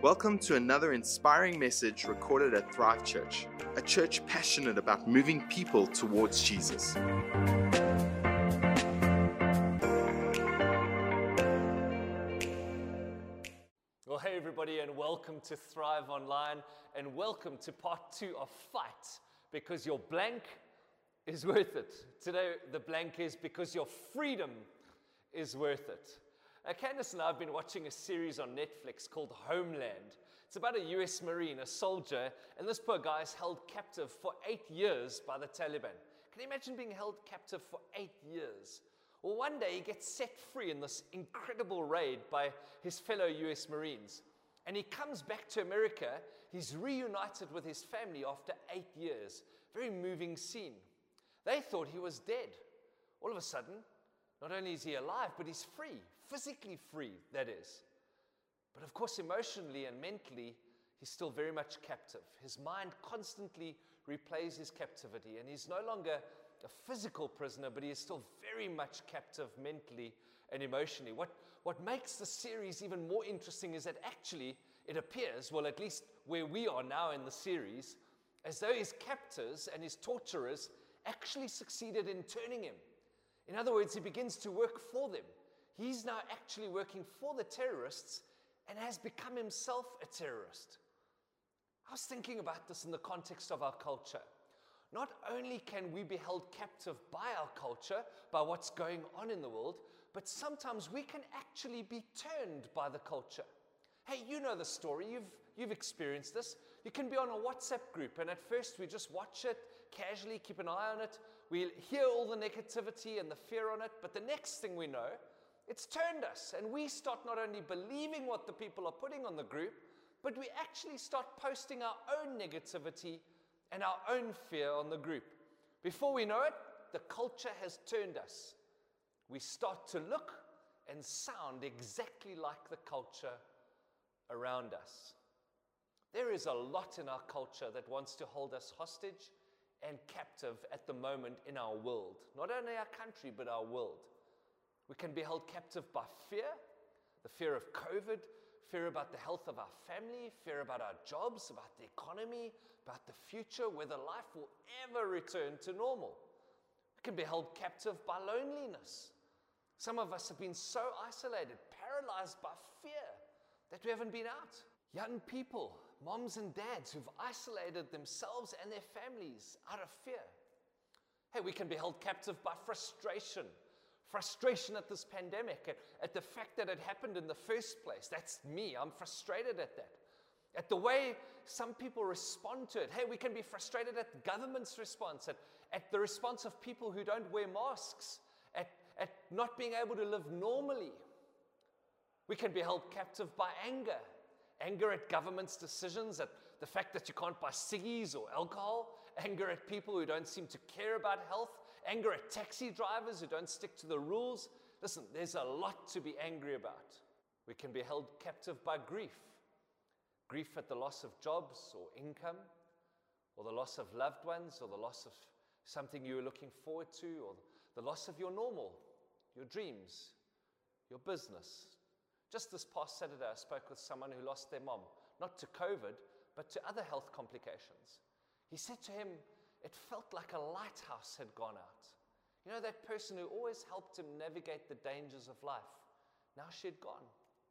Welcome to another inspiring message recorded at Thrive Church, a church passionate about moving people towards Jesus. Well, hey everybody, and welcome to Thrive Online, and welcome to part 2 of Fight, because your blank is worth it. Today, the blank is because your freedom is worth it. Candace and I have been watching a series on Netflix called Homeland. It's about a US Marine, a soldier, and this poor guy is held captive for 8 years by the Taliban. Can you imagine being held captive for 8 years? Well, one day he gets set free in this incredible raid by his fellow US Marines. And he comes back to America. He's reunited with his family after 8 years. Very moving scene. They thought he was dead. All of a sudden, not only is he alive, but he's free, physically free, that is. But of course, emotionally and mentally, he's still very much captive. His mind constantly replays his captivity, and he's no longer a physical prisoner, but he is still very much captive mentally and emotionally. What makes the series even more interesting is that actually it appears, well, at least where we are now in the series, as though his captors and his torturers actually succeeded in turning him. In other words, he begins to work for them. He's now actually working for the terrorists and has become himself a terrorist. I was thinking about this in the context of our culture. Not only can we be held captive by our culture, by what's going on in the world, but sometimes we can actually be turned by the culture. Hey, you know the story. You've experienced this. You can be on a WhatsApp group, and at first we just watch it casually, keep an eye on it. We hear all the negativity and the fear on it, but the next thing we know, it's turned us, and we start not only believing what the people are putting on the group, but we actually start posting our own negativity and our own fear on the group. Before we know it, the culture has turned us. We start to look and sound exactly like the culture around us. There is a lot in our culture that wants to hold us hostage and captive at the moment in our world. Not only our country, but our world. We can be held captive by fear, the fear of COVID, fear about the health of our family, fear about our jobs, about the economy, about the future, whether life will ever return to normal. We can be held captive by loneliness. Some of us have been so isolated, paralyzed by fear, that we haven't been out. Young people, moms and dads who've isolated themselves and their families out of fear. Hey, we can be held captive by frustration. Frustration at this pandemic, at the fact that it happened in the first place. That's me. I'm frustrated at that. At the way some people respond to it. Hey, we can be frustrated at the government's response, at the response of people who don't wear masks, at not being able to live normally. We can be held captive by anger. Anger at government's decisions, at the fact that you can't buy ciggies or alcohol. Anger at people who don't seem to care about health. Anger at taxi drivers who don't stick to the rules. Listen, there's a lot to be angry about. We can be held captive by grief. Grief at the loss of jobs or income, or the loss of loved ones, or the loss of something you were looking forward to, or the loss of your normal, your dreams, your business. Just this past Saturday, I spoke with someone who lost their mom, not to COVID, but to other health complications. He said to him, it felt like a lighthouse had gone out. You know, that person who always helped him navigate the dangers of life, now she had gone.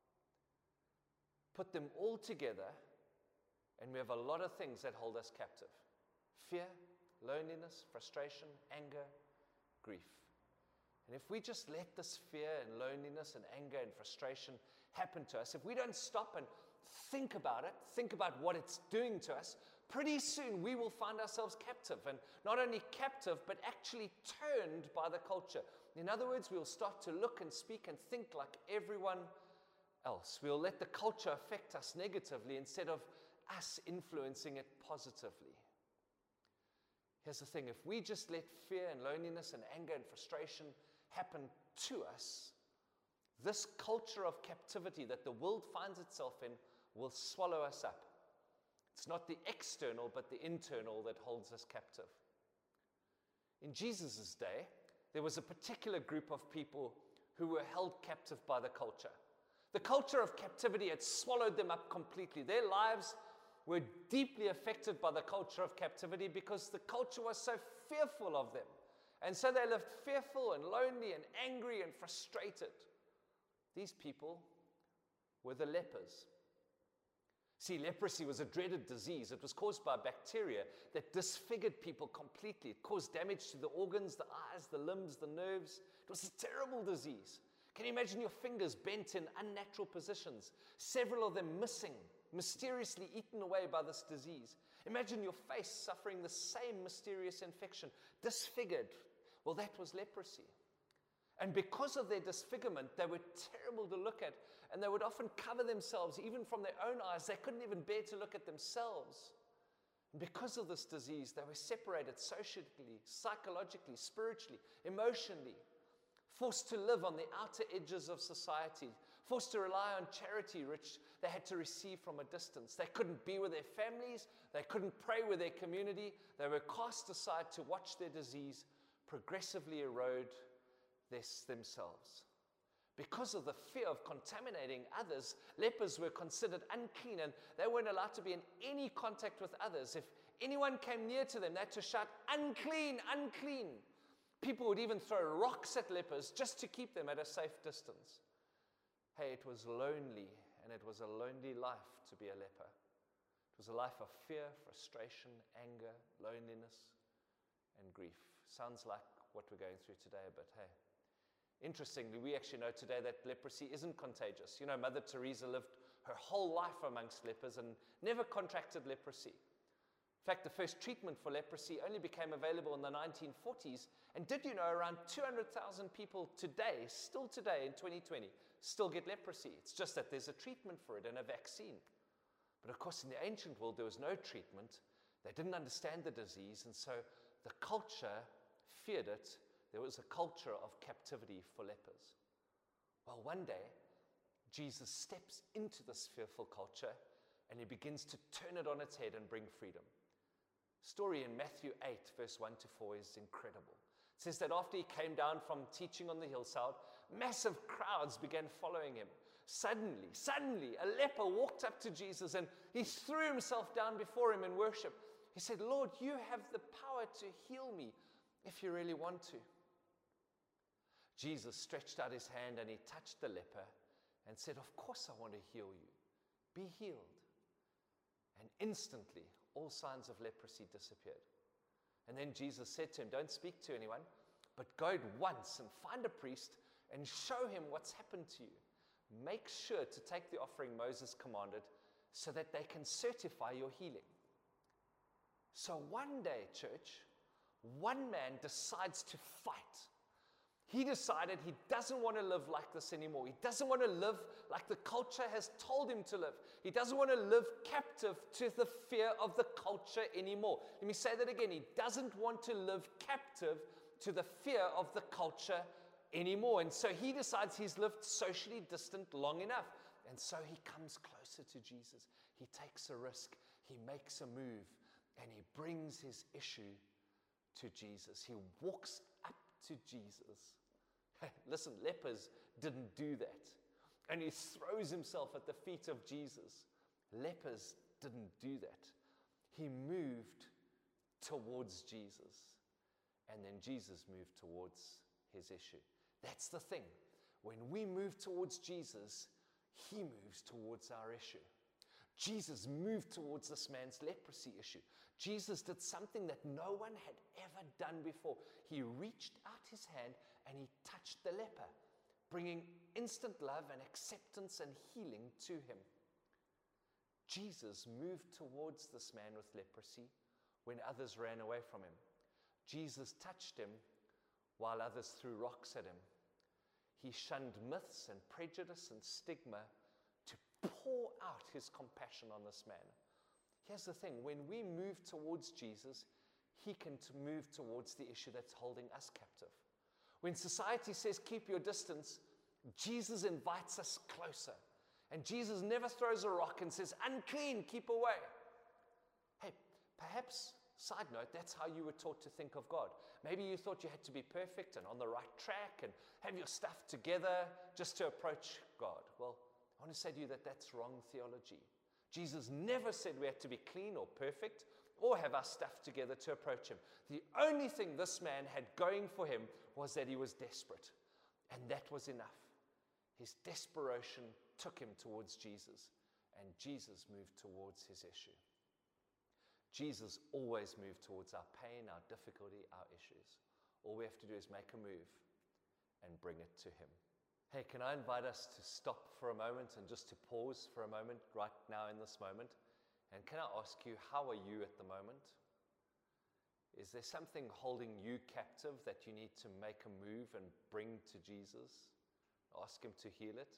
Put them all together, and we have a lot of things that hold us captive. Fear, loneliness, frustration, anger, grief. And if we just let this fear and loneliness and anger and frustration happen to us, if we don't stop and think about it, think about what it's doing to us, pretty soon we will find ourselves captive. And not only captive, but actually turned by the culture. In other words, we'll start to look and speak and think like everyone else. We'll let the culture affect us negatively instead of us influencing it positively. Here's the thing, if we just let fear and loneliness and anger and frustration happen to us, this culture of captivity that the world finds itself in will swallow us up. It's not the external, but the internal that holds us captive. In Jesus' day, there was a particular group of people who were held captive by the culture. The culture of captivity had swallowed them up completely. Their lives were deeply affected by the culture of captivity because the culture was so fearful of them. And so they lived fearful and lonely and angry and frustrated. These people were the lepers. See, leprosy was a dreaded disease. It was caused by bacteria that disfigured people completely. It caused damage to the organs, the eyes, the limbs, the nerves. It was a terrible disease. Can you imagine your fingers bent in unnatural positions, several of them missing, mysteriously eaten away by this disease? Imagine your face suffering the same mysterious infection, disfigured. Well, that was leprosy. And because of their disfigurement, they were terrible to look at, and they would often cover themselves, even from their own eyes. They couldn't even bear to look at themselves. And because of this disease, they were separated socially, psychologically, spiritually, emotionally, forced to live on the outer edges of society, forced to rely on charity which they had to receive from a distance. They couldn't be with their families. They couldn't pray with their community. They were cast aside to watch their disease progressively erode themselves. Because of the fear of contaminating others, lepers were considered unclean, and they weren't allowed to be in any contact with others. If anyone came near to them, they had to shout, "Unclean, unclean." People would even throw rocks at lepers just to keep them at a safe distance. Hey, it was lonely, and it was a lonely life to be a leper. It was a life of fear, frustration, anger, loneliness, and grief. Sounds like what we're going through today, but hey. Interestingly, we actually know today that leprosy isn't contagious. You know, Mother Teresa lived her whole life amongst lepers and never contracted leprosy. In fact, the first treatment for leprosy only became available in the 1940s. And did you know around 200,000 people today, still today in 2020, still get leprosy? It's just that there's a treatment for it and a vaccine. But of course, in the ancient world, there was no treatment. They didn't understand the disease, and so the culture feared it. There was a culture of captivity for lepers. Well, one day, Jesus steps into this fearful culture, and he begins to turn it on its head and bring freedom. Story in Matthew 8, verse 1 to 4 is incredible. It says that after he came down from teaching on the hillside, massive crowds began following him. Suddenly, a leper walked up to Jesus and he threw himself down before him in worship. He said, "Lord, you have the power to heal me if you really want to." Jesus stretched out his hand and he touched the leper and said, "Of course I want to heal you. Be healed." And instantly, all signs of leprosy disappeared. And then Jesus said to him, "Don't speak to anyone, but go once and find a priest and show him what's happened to you. Make sure to take the offering Moses commanded so that they can certify your healing." So one day, church, one man decides to fight. He decided he doesn't want to live like this anymore. He doesn't want to live like the culture has told him to live. He doesn't want to live captive to the fear of the culture anymore. Let me say that again. He doesn't want to live captive to the fear of the culture anymore. And so he decides he's lived socially distant long enough. And so he comes closer to Jesus. He takes a risk. He makes a move. And he brings his issue to Jesus. He walks up to Jesus. Listen, lepers didn't do that. And he throws himself at the feet of Jesus. Lepers didn't do that. He moved towards Jesus. And then Jesus moved towards his issue. That's the thing. When we move towards Jesus, he moves towards our issue. Jesus moved towards this man's leprosy issue. Jesus did something that no one had ever done before. He reached out his hand and he touched the leper, bringing instant love and acceptance and healing to him. Jesus moved towards this man with leprosy when others ran away from him. Jesus touched him while others threw rocks at him. He shunned myths and prejudice and stigma to pour out his compassion on this man. Here's the thing, when we move towards Jesus, he can move towards the issue that's holding us captive. When society says keep your distance, Jesus invites us closer. And Jesus never throws a rock and says, "Unclean, keep away." Hey, perhaps, side note, that's how you were taught to think of God. Maybe you thought you had to be perfect and on the right track and have your stuff together just to approach God. Well, I want to say to you that that's wrong theology. Jesus never said we had to be clean or perfect or have our stuff together to approach him. The only thing this man had going for him was that he was desperate. And that was enough. His desperation took him towards Jesus, and Jesus moved towards his issue. Jesus always moved towards our pain, our difficulty, our issues. All we have to do is make a move and bring it to him. Hey, can I invite us to stop for a moment and just to pause for a moment right now in this moment? And can I ask you, how are you at the moment? Is there something holding you captive that you need to make a move and bring to Jesus? Ask him to heal it.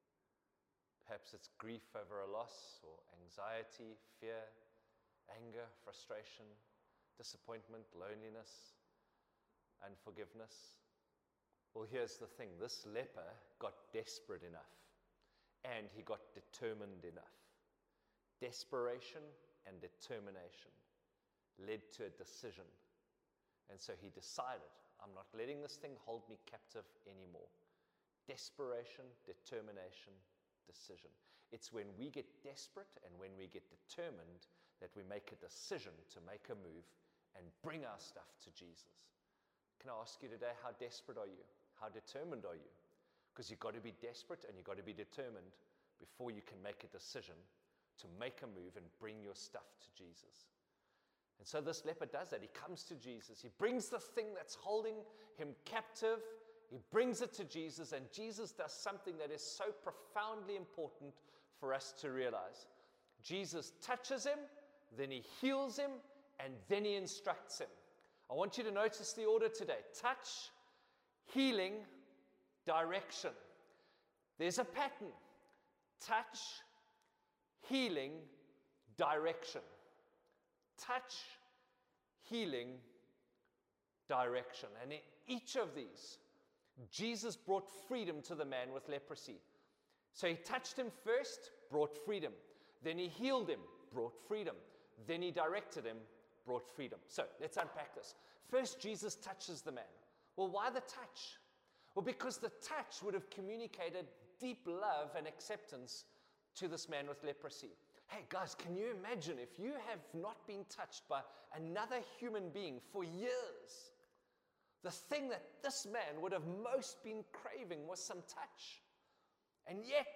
Perhaps it's grief over a loss, or anxiety, fear, anger, frustration, disappointment, loneliness, unforgiveness. Well, here's the thing. This leper got desperate enough, and he got determined enough. Desperation and determination led to a decision. And so he decided, I'm not letting this thing hold me captive anymore. Desperation, determination, decision. It's when we get desperate and when we get determined that we make a decision to make a move and bring our stuff to Jesus. Can I ask you today, how desperate are you? How determined are you? Because you've got to be desperate and you've got to be determined before you can make a decision to make a move and bring your stuff to Jesus. And so this leper does that. He comes to Jesus. He brings the thing that's holding him captive. He brings it to Jesus, and Jesus does something that is so profoundly important for us to realize. Jesus touches him, then he heals him, and then he instructs him. I want you to notice the order today. Touch, healing, direction. There's a pattern. Touch, healing, direction. Touch, healing, direction. And in each of these, Jesus brought freedom to the man with leprosy. So he touched him first, brought freedom. Then he healed him, brought freedom. Then he directed him, brought freedom. So let's unpack this. First, Jesus touches the man. Well, why the touch? Well, because the touch would have communicated deep love and acceptance to this man with leprosy. Hey guys, can you imagine if you have not been touched by another human being for years? The thing that this man would have most been craving was some touch. And yet,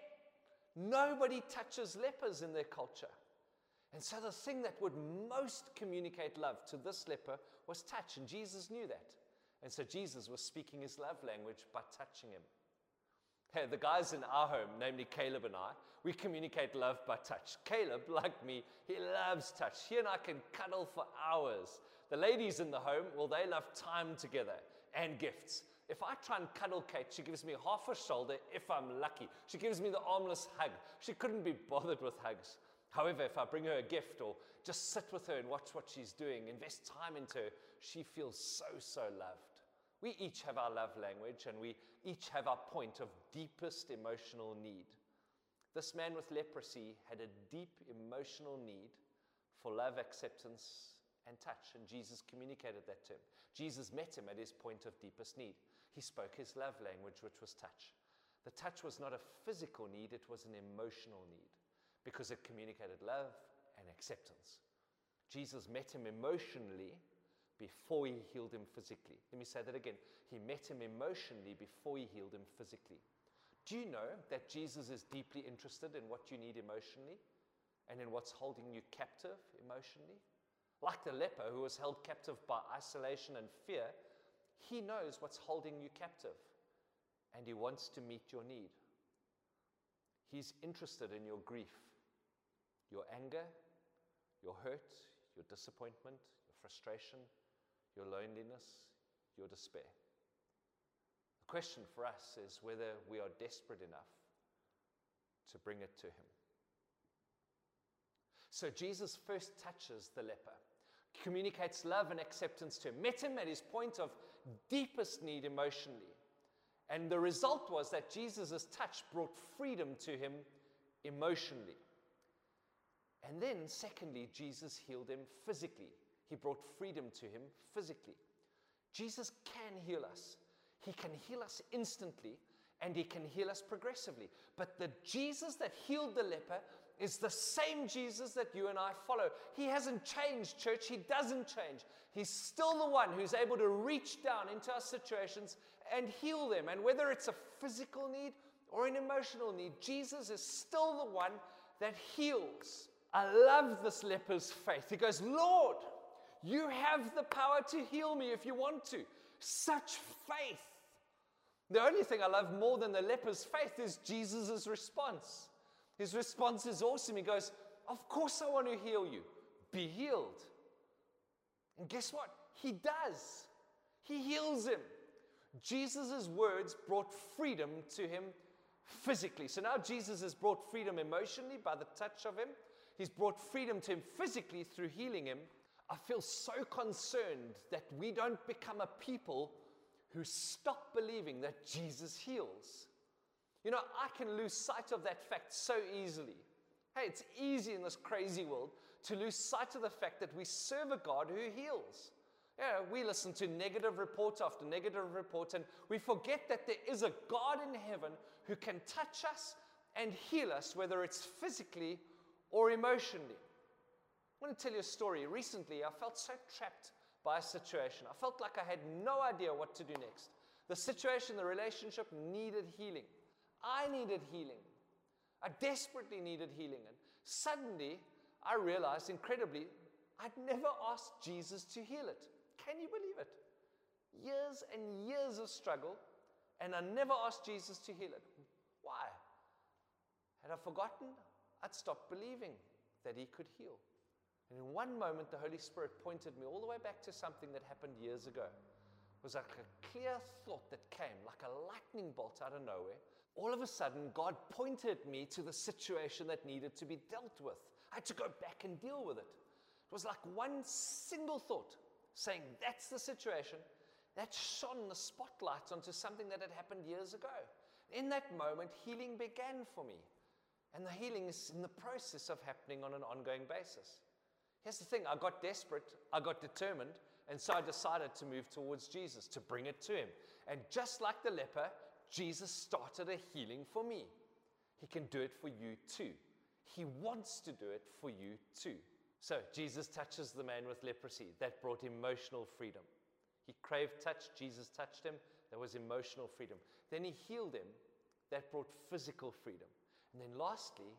nobody touches lepers in their culture. And so the thing that would most communicate love to this leper was touch, and Jesus knew that. And so Jesus was speaking his love language by touching him. Hey, the guys in our home, namely Caleb and I, we communicate love by touch. Caleb, like me, he loves touch. He and I can cuddle for hours. The ladies in the home, well, they love time together and gifts. If I try and cuddle Kate, she gives me half a shoulder if I'm lucky. She gives me the armless hug. She couldn't be bothered with hugs. However, if I bring her a gift or just sit with her and watch what she's doing, invest time into her, she feels so loved. We each have our love language, and we each have our point of deepest emotional need. This man with leprosy had a deep emotional need for love, acceptance, and touch, and Jesus communicated that to him. Jesus met him at his point of deepest need. He spoke his love language, which was touch. The touch was not a physical need, it was an emotional need, because it communicated love and acceptance. Jesus met him emotionally before he healed him physically. Let me say that again. He met him emotionally before he healed him physically. Do you know that Jesus is deeply interested in what you need emotionally and in what's holding you captive emotionally? Like the leper who was held captive by isolation and fear, he knows what's holding you captive, and he wants to meet your need. He's interested in your grief, your anger, your hurt, your disappointment, your frustration, your loneliness, your despair. The question for us is whether we are desperate enough to bring it to him. So Jesus first touches the leper, communicates love and acceptance to him, met him at his point of deepest need emotionally. And the result was that Jesus' touch brought freedom to him emotionally. And then, secondly, Jesus healed him physically. He brought freedom to him physically. Jesus can heal us. He can heal us instantly, and he can heal us progressively. But the Jesus that healed the leper is the same Jesus that you and I follow. He hasn't changed, church. He doesn't change. He's still the one who's able to reach down into our situations and heal them. And whether it's a physical need or an emotional need, Jesus is still the one that heals. I love this leper's faith. He goes, Lord, you have the power to heal me if you want to. Such faith. The only thing I love more than the leper's faith is Jesus' response. His response is awesome. He goes, of course I want to heal you. Be healed. And guess what? He does. He heals him. Jesus' words brought freedom to him physically. So now Jesus has brought freedom emotionally by the touch of him. He's brought freedom to him physically through healing him. I feel so concerned that we don't become a people who stop believing that Jesus heals. You know, I can lose sight of that fact so easily. Hey, it's easy in this crazy world to lose sight of the fact that we serve a God who heals. Yeah, we listen to negative report after negative report, and we forget that there is a God in heaven who can touch us and heal us, whether it's physically or emotionally. I want to tell you a story. Recently, I felt so trapped by a situation. I felt like I had no idea what to do next. The situation, the relationship needed healing. I needed healing. I desperately needed healing. And suddenly, I realized incredibly, I'd never asked Jesus to heal it. Can you believe it? Years and years of struggle, and I never asked Jesus to heal it. Why? Had I forgotten? I'd stopped believing that he could heal. And in one moment, the Holy Spirit pointed me all the way back to something that happened years ago. It was like a clear thought that came, like a lightning bolt out of nowhere. All of a sudden, God pointed me to the situation that needed to be dealt with. I had to go back and deal with it. It was like one single thought saying, that's the situation. That shone the spotlight onto something that had happened years ago. In that moment, healing began for me. And the healing is in the process of happening on an ongoing basis. Here's the thing, I got desperate, I got determined, and so I decided to move towards Jesus, to bring it to him. And just like the leper, Jesus started a healing for me. He can do it for you too. He wants to do it for you too. So Jesus touches the man with leprosy. That brought emotional freedom. He craved touch, Jesus touched him. That was emotional freedom. Then he healed him. That brought physical freedom. And then lastly,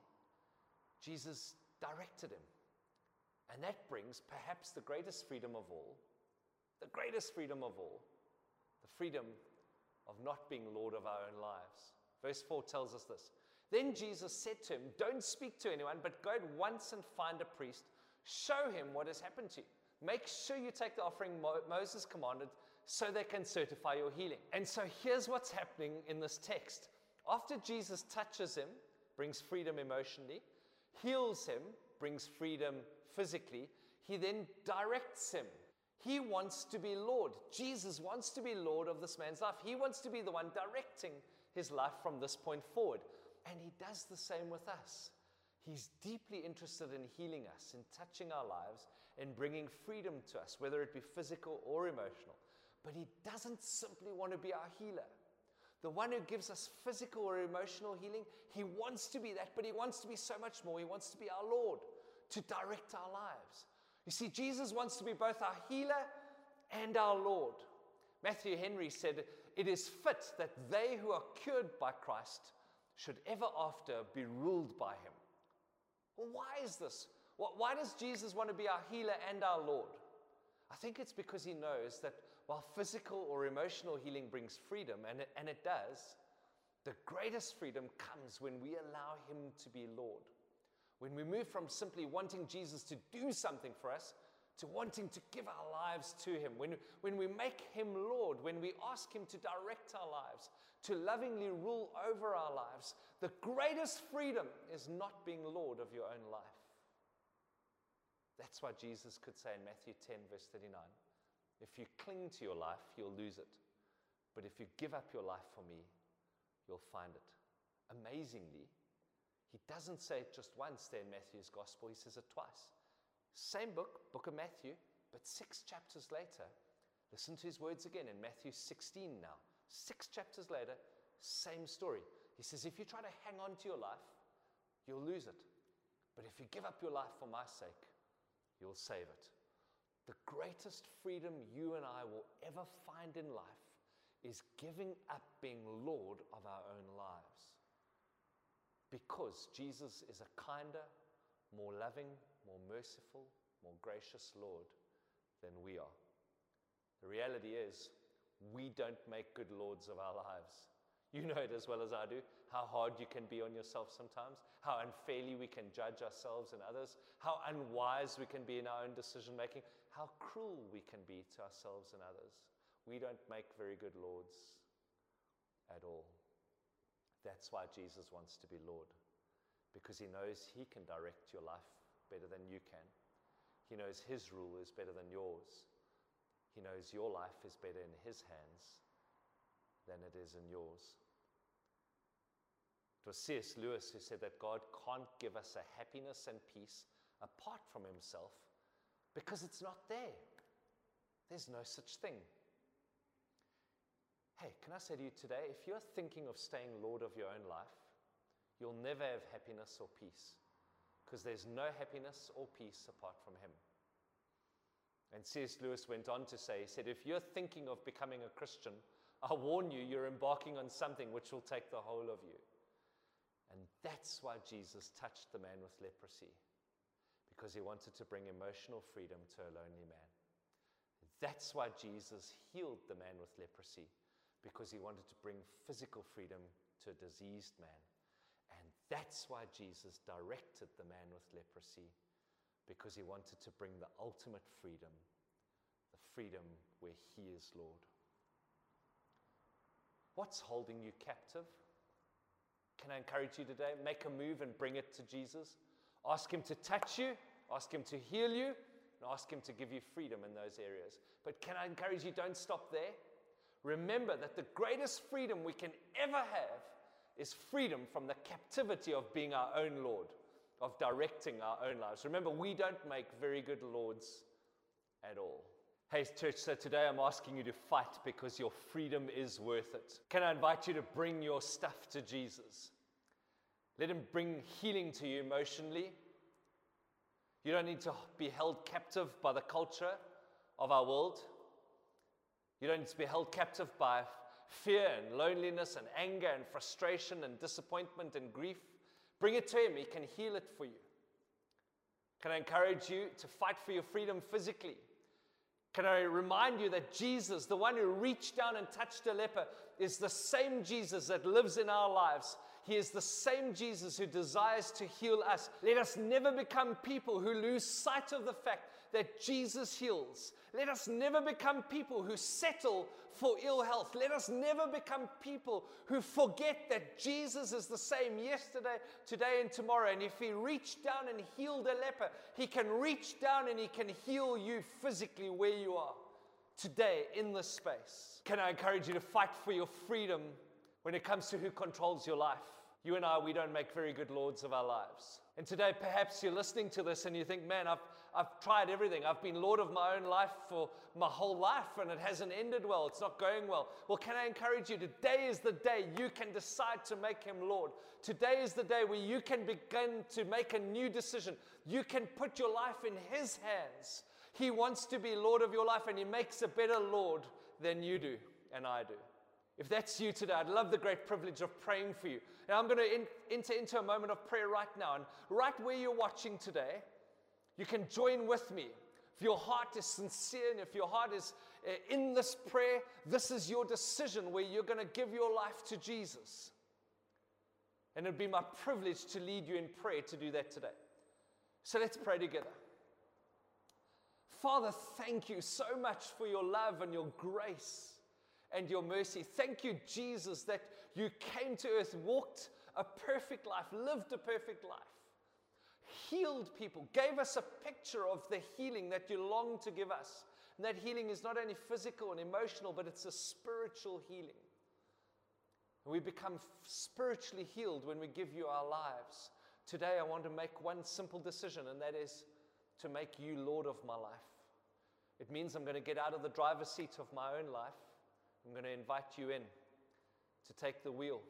Jesus directed him. And that brings perhaps the greatest freedom of all, the greatest freedom of all, the freedom of not being Lord of our own lives. Verse 4 tells us this. Then Jesus said to him, don't speak to anyone, but go at once and find a priest. Show him what has happened to you. Make sure you take the offering Moses commanded so they can certify your healing. And so here's what's happening in this text. After Jesus touches him, brings freedom emotionally, heals him, brings freedom physically, he then directs him. He wants to be Lord. Jesus wants to be Lord of this man's life. He wants to be the one directing his life from this point forward. And he does the same with us. He's deeply interested in healing us, in touching our lives, in bringing freedom to us, whether it be physical or emotional. But he doesn't simply want to be our healer. The one who gives us physical or emotional healing, he wants to be that, but he wants to be so much more. He wants to be our Lord, to direct our lives. You see, Jesus wants to be both our healer and our Lord. Matthew Henry said, it is fit that they who are cured by Christ should ever after be ruled by him. Well, why is this? Why does Jesus want to be our healer and our Lord? I think it's because he knows that while physical or emotional healing brings freedom, and it does, the greatest freedom comes when we allow him to be Lord. When we move from simply wanting Jesus to do something for us to wanting to give our lives to him. When we make him Lord, when we ask him to direct our lives, to lovingly rule over our lives, the greatest freedom is not being Lord of your own life. That's why Jesus could say in Matthew 10, verse 39, if you cling to your life, you'll lose it. But if you give up your life for me, you'll find it. Amazingly, he doesn't say it just once there in Matthew's gospel, he says it twice. Same book of Matthew, but 6 chapters later, listen to his words again in Matthew 16 now. 6 chapters later, Same story. He says, if you try to hang on to your life, you'll lose it. But if you give up your life for my sake, you'll save it. The greatest freedom you and I will ever find in life is giving up being Lord of our own lives. Because Jesus is a kinder, more loving, more merciful, more gracious Lord than we are. The reality is, we don't make good lords of our lives. You know it as well as I do, how hard you can be on yourself sometimes, how unfairly we can judge ourselves and others, how unwise we can be in our own decision making, how cruel we can be to ourselves and others. We don't make very good lords at all. That's why Jesus wants to be Lord, because he knows he can direct your life better than you can. He knows his rule is better than yours. He knows your life is better in his hands than it is in yours. It was C.S. Lewis who said that God can't give us a happiness and peace apart from himself because it's not there. There's no such thing. Hey, can I say to you today, if you're thinking of staying Lord of your own life, you'll never have happiness or peace, because there's no happiness or peace apart from him. And C.S. Lewis went on to say, he said, if you're thinking of becoming a Christian, I warn you, you're embarking on something which will take the whole of you. And that's why Jesus touched the man with leprosy, because he wanted to bring emotional freedom to a lonely man. That's why Jesus healed the man with leprosy, because he wanted to bring physical freedom to a diseased man. And that's why Jesus directed the man with leprosy, because he wanted to bring the ultimate freedom, the freedom where he is Lord. What's holding you captive? Can I encourage you today? Make a move and bring it to Jesus. Ask him to touch you, ask him to heal you, and ask him to give you freedom in those areas. But can I encourage you, don't stop there. Remember that the greatest freedom we can ever have is freedom from the captivity of being our own Lord, of directing our own lives. Remember, we don't make very good lords at all. Hey, church, so today I'm asking you to fight because your freedom is worth it. Can I invite you to bring your stuff to Jesus? Let him bring healing to you emotionally. You don't need to be held captive by the culture of our world. You don't need to be held captive by fear and loneliness and anger and frustration and disappointment and grief. Bring it to him. He can heal it for you. Can I encourage you to fight for your freedom physically? Can I remind you that Jesus, the one who reached down and touched a leper, is the same Jesus that lives in our lives. He is the same Jesus who desires to heal us. Let us never become people who lose sight of the fact that Jesus heals. Let us never become people who settle for ill health. Let us never become people who forget that Jesus is the same yesterday, today, and tomorrow. And if he reached down and healed a leper, he can reach down and he can heal you physically where you are today in this space. Can I encourage you to fight for your freedom when it comes to who controls your life? You and I, we don't make very good lords of our lives. And today, perhaps you're listening to this and you think, man, I've tried everything. I've been Lord of my own life for my whole life and it hasn't ended well. It's not going well. Well, can I encourage you? Today is the day you can decide to make him Lord. Today is the day where you can begin to make a new decision. You can put your life in his hands. He wants to be Lord of your life, and he makes a better Lord than you do and I do. If that's you today, I'd love the great privilege of praying for you. Now, I'm going to enter into a moment of prayer right now. And right where you're watching today, you can join with me. If your heart is sincere and if your heart is in this prayer, this is your decision where you're going to give your life to Jesus. And it'd be my privilege to lead you in prayer to do that today. So let's pray together. Father, thank you so much for your love and your grace and your mercy. Thank you, Jesus, that you came to earth, walked a perfect life, lived a perfect life, healed people, gave us a picture of the healing that you long to give us. And that healing is not only physical and emotional, but it's a spiritual healing. And we become spiritually healed when we give you our lives. Today, I want to make one simple decision, and that is to make you Lord of my life. It means I'm going to get out of the driver's seat of my own life. I'm going to invite you in to to take the wheel,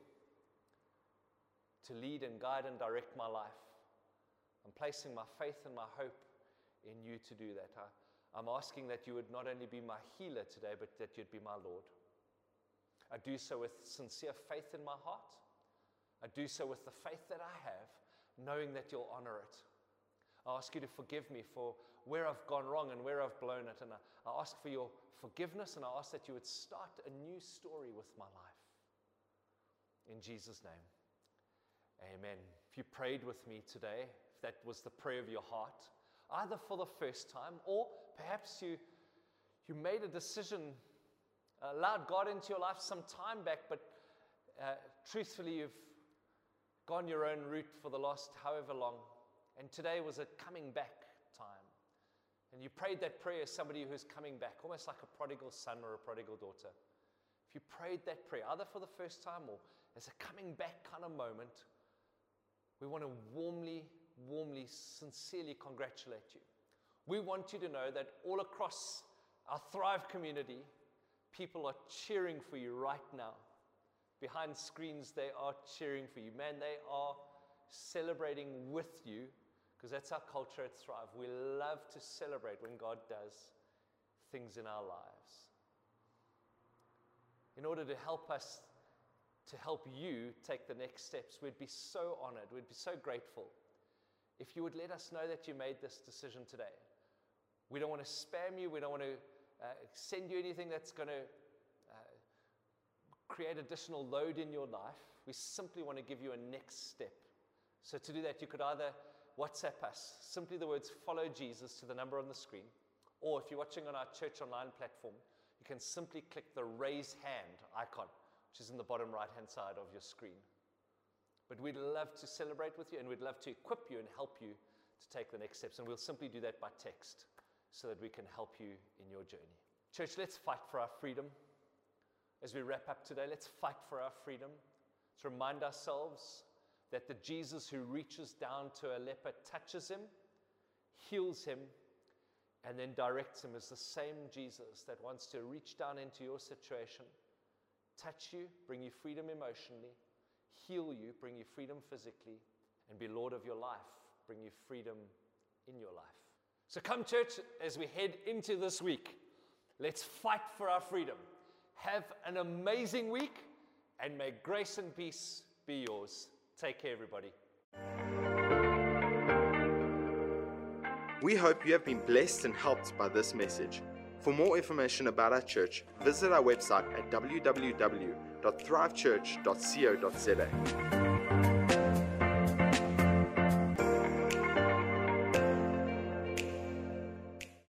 to lead and guide and direct my life. I'm placing my faith and my hope in you to do that. I'm asking that you would not only be my healer today, but that you'd be my Lord. I do so with sincere faith in my heart. I do so with the faith that I have, knowing that you'll honor it. I ask you to forgive me for where I've gone wrong and where I've blown it. And I ask for your forgiveness, and I ask that you would start a new story with my life. In Jesus' name, amen. If you prayed with me today, if that was the prayer of your heart, either for the first time, or perhaps you made a decision, allowed God into your life some time back, but truthfully you've gone your own route for the last however long, and today was a coming back time. And you prayed that prayer as somebody who's coming back, almost like a prodigal son or a prodigal daughter. If you prayed that prayer, either for the first time or as a coming back kind of moment, we want to warmly, sincerely congratulate you. We want you to know that all across our Thrive community, people are cheering for you right now. Behind screens, they are cheering for you. Man, they are celebrating with you, because that's our culture at Thrive. We love to celebrate when God does things in our lives. In order to help us, to help you take the next steps, we'd be so honored, we'd be so grateful if you would let us know that you made this decision today. We don't want to spam you. We don't want to send you anything that's going to create additional load in your life. We simply want to give you a next step. So to do that, you could either WhatsApp us, simply the words "follow Jesus" to the number on the screen, or if you're watching on our church online platform, you can simply click the raise hand icon, which is in the bottom right-hand side of your screen. But we'd love to celebrate with you, and we'd love to equip you and help you to take the next steps. And we'll simply do that by text so that we can help you in your journey. Church, let's fight for our freedom. As we wrap up today, let's fight for our freedom. Let's remind ourselves that the Jesus who reaches down to a leper, touches him, heals him, and then directs him is the same Jesus that wants to reach down into your situation, touch you, bring you freedom emotionally, heal you, bring you freedom physically, and be Lord of your life, bring you freedom in your life. So come, church, as we head into this week, let's fight for our freedom. Have an amazing week, and may grace and peace be yours. Take care, everybody. We hope you have been blessed and helped by this message. For more information about our church, visit our website at www.thrivechurch.co.za.